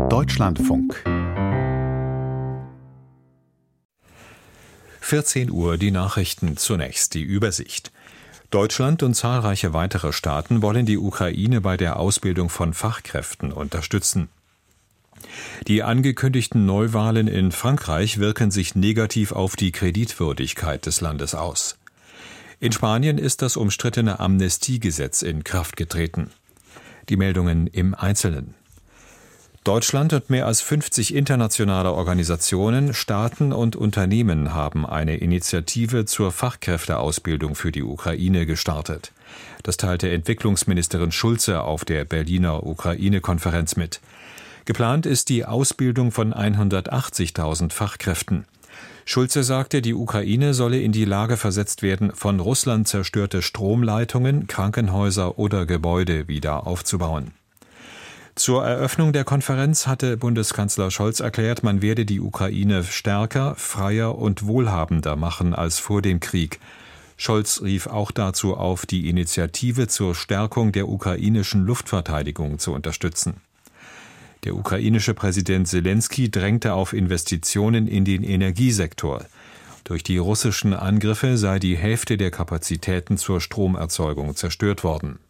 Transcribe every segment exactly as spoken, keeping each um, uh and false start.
Deutschlandfunk. vierzehn Uhr, die Nachrichten, zunächst die Übersicht. Deutschland und zahlreiche weitere Staaten wollen die Ukraine bei der Ausbildung von Fachkräften unterstützen. Die angekündigten Neuwahlen in Frankreich wirken sich negativ auf die Kreditwürdigkeit des Landes aus. In Spanien ist das umstrittene Amnestiegesetz in Kraft getreten. Die Meldungen im Einzelnen. Deutschland und mehr als fünfzig internationale Organisationen, Staaten und Unternehmen haben eine Initiative zur Fachkräfteausbildung für die Ukraine gestartet. Das teilte Entwicklungsministerin Schulze auf der Berliner Ukraine-Konferenz mit. Geplant ist die Ausbildung von hundertachtzigtausend Fachkräften. Schulze sagte, die Ukraine solle in die Lage versetzt werden, von Russland zerstörte Stromleitungen, Krankenhäuser oder Gebäude wieder aufzubauen. Zur Eröffnung der Konferenz hatte Bundeskanzler Scholz erklärt, man werde die Ukraine stärker, freier und wohlhabender machen als vor dem Krieg. Scholz rief auch dazu auf, die Initiative zur Stärkung der ukrainischen Luftverteidigung zu unterstützen. Der ukrainische Präsident Selenskyj drängte auf Investitionen in den Energiesektor. Durch die russischen Angriffe sei die Hälfte der Kapazitäten zur Stromerzeugung zerstört worden.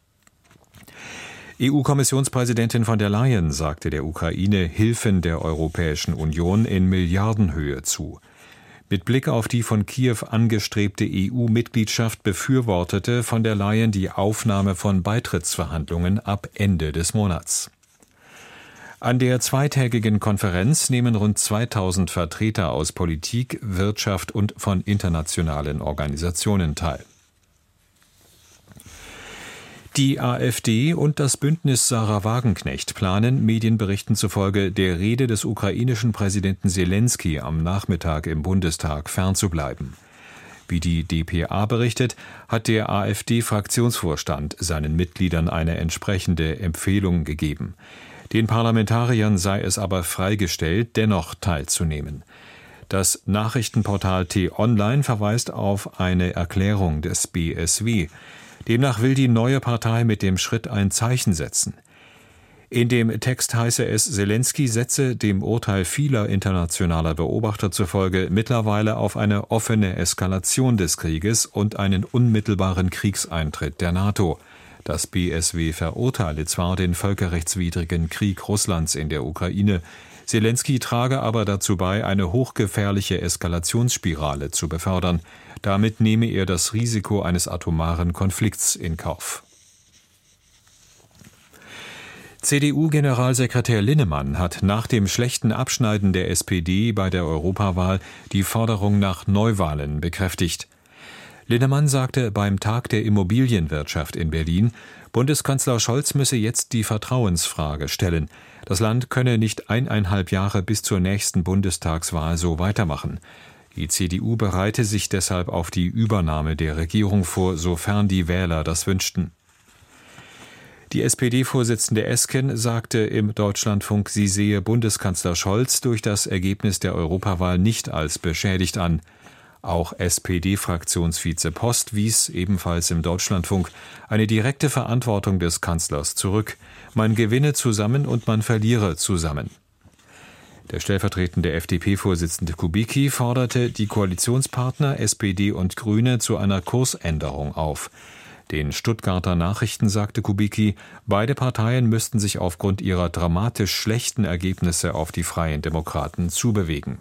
E U-Kommissionspräsidentin von der Leyen sagte der Ukraine Hilfen der Europäischen Union in Milliardenhöhe zu. Mit Blick auf die von Kiew angestrebte E U-Mitgliedschaft befürwortete von der Leyen die Aufnahme von Beitrittsverhandlungen ab Ende des Monats. An der zweitägigen Konferenz nehmen rund zweitausend Vertreter aus Politik, Wirtschaft und von internationalen Organisationen teil. Die AfD und das Bündnis Sarah Wagenknecht planen, Medienberichten zufolge, der Rede des ukrainischen Präsidenten Selenskyj am Nachmittag im Bundestag fernzubleiben. Wie die D P A berichtet, hat der AfD-Fraktionsvorstand seinen Mitgliedern eine entsprechende Empfehlung gegeben. Den Parlamentariern sei es aber freigestellt, dennoch teilzunehmen. Das Nachrichtenportal T-Online verweist auf eine Erklärung des B S W. Demnach will die neue Partei mit dem Schritt ein Zeichen setzen. In dem Text heiße es, Selenskyj setze dem Urteil vieler internationaler Beobachter zufolge mittlerweile auf eine offene Eskalation des Krieges und einen unmittelbaren Kriegseintritt der NATO. Das B S W verurteile zwar den völkerrechtswidrigen Krieg Russlands in der Ukraine, Selenskyj trage aber dazu bei, eine hochgefährliche Eskalationsspirale zu befördern. Damit nehme er das Risiko eines atomaren Konflikts in Kauf. C D U-Generalsekretär Linnemann hat nach dem schlechten Abschneiden der S P D bei der Europawahl die Forderung nach Neuwahlen bekräftigt. Linnemann sagte beim Tag der Immobilienwirtschaft in Berlin, Bundeskanzler Scholz müsse jetzt die Vertrauensfrage stellen. Das Land könne nicht eineinhalb Jahre bis zur nächsten Bundestagswahl so weitermachen. Die C D U bereite sich deshalb auf die Übernahme der Regierung vor, sofern die Wähler das wünschten. Die S P D-Vorsitzende Esken sagte im Deutschlandfunk, sie sehe Bundeskanzler Scholz durch das Ergebnis der Europawahl nicht als beschädigt an. Auch S P D-Fraktionsvize Post wies ebenfalls im Deutschlandfunk eine direkte Verantwortung des Kanzlers zurück. Man gewinne zusammen und man verliere zusammen. Der stellvertretende F D P-Vorsitzende Kubicki forderte die Koalitionspartner S P D und Grüne zu einer Kursänderung auf. Den Stuttgarter Nachrichten sagte Kubicki, beide Parteien müssten sich aufgrund ihrer dramatisch schlechten Ergebnisse auf die Freien Demokraten zubewegen.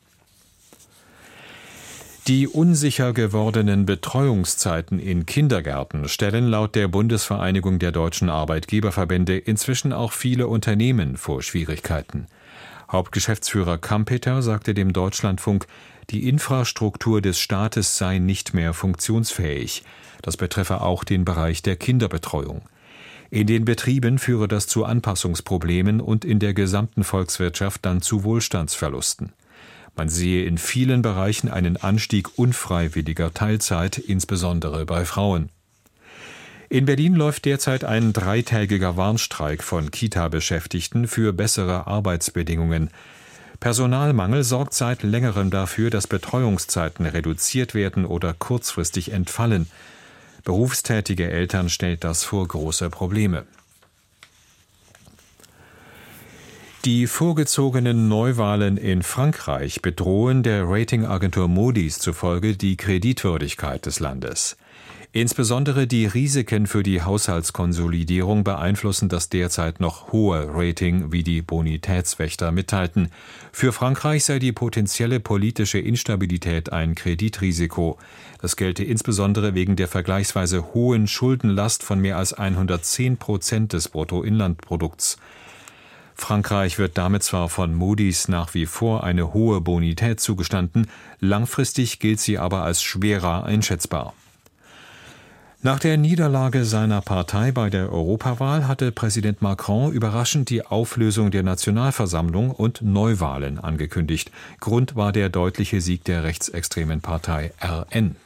Die unsicher gewordenen Betreuungszeiten in Kindergärten stellen laut der Bundesvereinigung der deutschen Arbeitgeberverbände inzwischen auch viele Unternehmen vor Schwierigkeiten. Hauptgeschäftsführer Kampeter sagte dem Deutschlandfunk, die Infrastruktur des Staates sei nicht mehr funktionsfähig. Das betreffe auch den Bereich der Kinderbetreuung. In den Betrieben führe das zu Anpassungsproblemen und in der gesamten Volkswirtschaft dann zu Wohlstandsverlusten. Man sehe in vielen Bereichen einen Anstieg unfreiwilliger Teilzeit, insbesondere bei Frauen. In Berlin läuft derzeit ein dreitägiger Warnstreik von Kita-Beschäftigten für bessere Arbeitsbedingungen. Personalmangel sorgt seit längerem dafür, dass Betreuungszeiten reduziert werden oder kurzfristig entfallen. Berufstätige Eltern stellt das vor große Probleme. Die vorgezogenen Neuwahlen in Frankreich bedrohen der Ratingagentur Moody's zufolge die Kreditwürdigkeit des Landes. Insbesondere die Risiken für die Haushaltskonsolidierung beeinflussen das derzeit noch hohe Rating, wie die Bonitätswächter mitteilten. Für Frankreich sei die potenzielle politische Instabilität ein Kreditrisiko. Das gelte insbesondere wegen der vergleichsweise hohen Schuldenlast von mehr als hundertzehn Prozent des Bruttoinlandprodukts. Frankreich wird damit zwar von Moody's nach wie vor eine hohe Bonität zugestanden, langfristig gilt sie aber als schwerer einschätzbar. Nach der Niederlage seiner Partei bei der Europawahl hatte Präsident Macron überraschend die Auflösung der Nationalversammlung und Neuwahlen angekündigt. Grund war der deutliche Sieg der rechtsextremen Partei R N.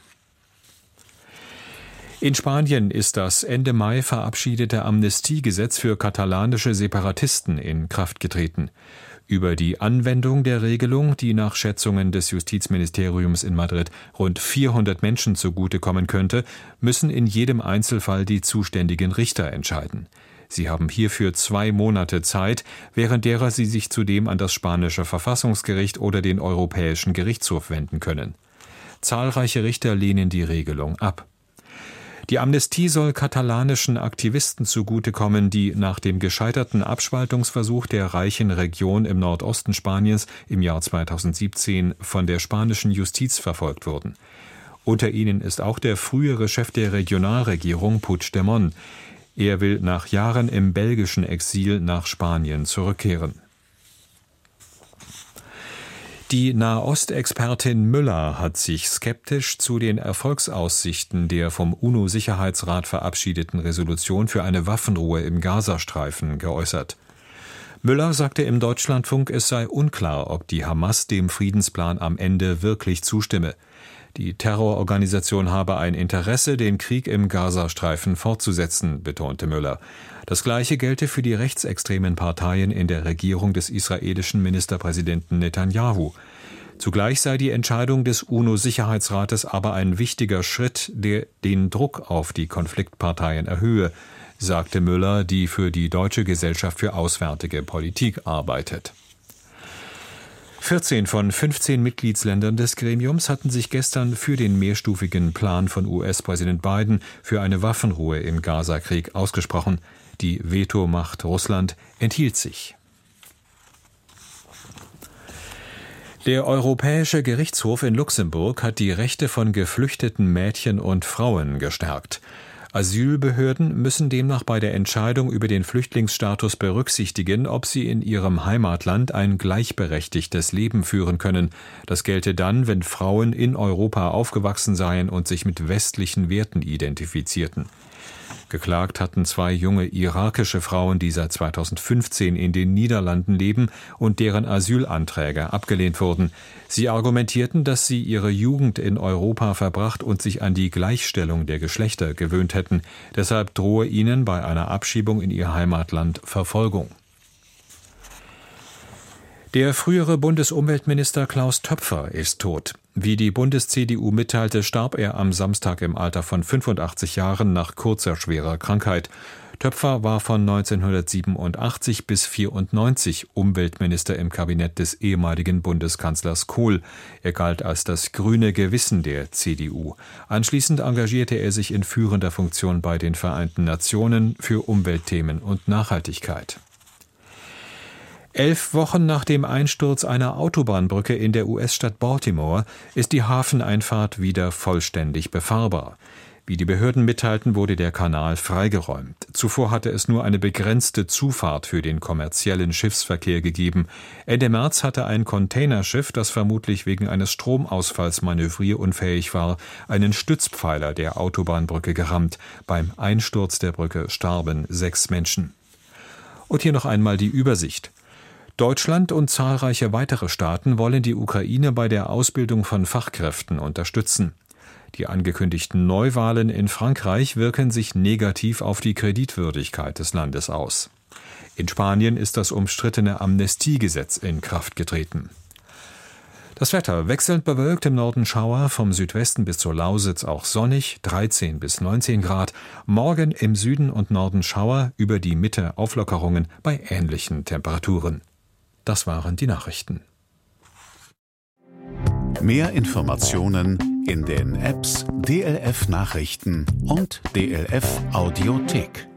In Spanien ist das Ende Mai verabschiedete Amnestiegesetz für katalanische Separatisten in Kraft getreten. Über die Anwendung der Regelung, die nach Schätzungen des Justizministeriums in Madrid rund vierhundert Menschen zugutekommen könnte, müssen in jedem Einzelfall die zuständigen Richter entscheiden. Sie haben hierfür zwei Monate Zeit, während derer sie sich zudem an das spanische Verfassungsgericht oder den Europäischen Gerichtshof wenden können. Zahlreiche Richter lehnen die Regelung ab. Die Amnestie soll katalanischen Aktivisten zugutekommen, die nach dem gescheiterten Abspaltungsversuch der reichen Region im Nordosten Spaniens im Jahr zweitausendsiebzehn von der spanischen Justiz verfolgt wurden. Unter ihnen ist auch der frühere Chef der Regionalregierung Puigdemont. Er will nach Jahren im belgischen Exil nach Spanien zurückkehren. Die Nahostexpertin Müller hat sich skeptisch zu den Erfolgsaussichten der vom UNO-Sicherheitsrat verabschiedeten Resolution für eine Waffenruhe im Gazastreifen geäußert. Müller sagte im Deutschlandfunk, es sei unklar, ob die Hamas dem Friedensplan am Ende wirklich zustimme. Die Terrororganisation habe ein Interesse, den Krieg im Gazastreifen fortzusetzen, betonte Müller. Das Gleiche gelte für die rechtsextremen Parteien in der Regierung des israelischen Ministerpräsidenten Netanyahu. Zugleich sei die Entscheidung des UNO-Sicherheitsrates aber ein wichtiger Schritt, der den Druck auf die Konfliktparteien erhöhe, sagte Müller, die für die Deutsche Gesellschaft für Auswärtige Politik arbeitet. vierzehn von fünfzehn Mitgliedsländern des Gremiums hatten sich gestern für den mehrstufigen Plan von U S-Präsident Biden für eine Waffenruhe im Gazakrieg ausgesprochen. Die Vetomacht Russland enthielt sich. Der Europäische Gerichtshof in Luxemburg hat die Rechte von geflüchteten Mädchen und Frauen gestärkt. Asylbehörden müssen demnach bei der Entscheidung über den Flüchtlingsstatus berücksichtigen, ob sie in ihrem Heimatland ein gleichberechtigtes Leben führen können. Das gelte dann, wenn Frauen in Europa aufgewachsen seien und sich mit westlichen Werten identifizierten. Geklagt hatten zwei junge irakische Frauen, die seit zweitausendfünfzehn in den Niederlanden leben und deren Asylanträge abgelehnt wurden. Sie argumentierten, dass sie ihre Jugend in Europa verbracht und sich an die Gleichstellung der Geschlechter gewöhnt hätten. Deshalb drohe ihnen bei einer Abschiebung in ihr Heimatland Verfolgung. Der frühere Bundesumweltminister Klaus Töpfer ist tot. Wie die Bundes-C D U mitteilte, starb er am Samstag im Alter von fünfundachtzig Jahren nach kurzer schwerer Krankheit. Töpfer war von neunzehnhundertsiebenundachtzig bis vierundneunzig Umweltminister im Kabinett des ehemaligen Bundeskanzlers Kohl. Er galt als das grüne Gewissen der C D U. Anschließend engagierte er sich in führender Funktion bei den Vereinten Nationen für Umweltthemen und Nachhaltigkeit. Elf Wochen nach dem Einsturz einer Autobahnbrücke in der U S-Stadt Baltimore ist die Hafeneinfahrt wieder vollständig befahrbar. Wie die Behörden mitteilten, wurde der Kanal freigeräumt. Zuvor hatte es nur eine begrenzte Zufahrt für den kommerziellen Schiffsverkehr gegeben. Ende März hatte ein Containerschiff, das vermutlich wegen eines Stromausfalls manövrierunfähig war, einen Stützpfeiler der Autobahnbrücke gerammt. Beim Einsturz der Brücke starben sechs Menschen. Und hier noch einmal die Übersicht. Deutschland und zahlreiche weitere Staaten wollen die Ukraine bei der Ausbildung von Fachkräften unterstützen. Die angekündigten Neuwahlen in Frankreich wirken sich negativ auf die Kreditwürdigkeit des Landes aus. In Spanien ist das umstrittene Amnestiegesetz in Kraft getreten. Das Wetter wechselnd bewölkt, im Norden Schauer, vom Südwesten bis zur Lausitz auch sonnig, dreizehn bis neunzehn Grad. Morgen im Süden und Norden Schauer, über die Mitte Auflockerungen bei ähnlichen Temperaturen. Das waren die Nachrichten. Mehr Informationen in den Apps D L F Nachrichten und D L F Audiothek.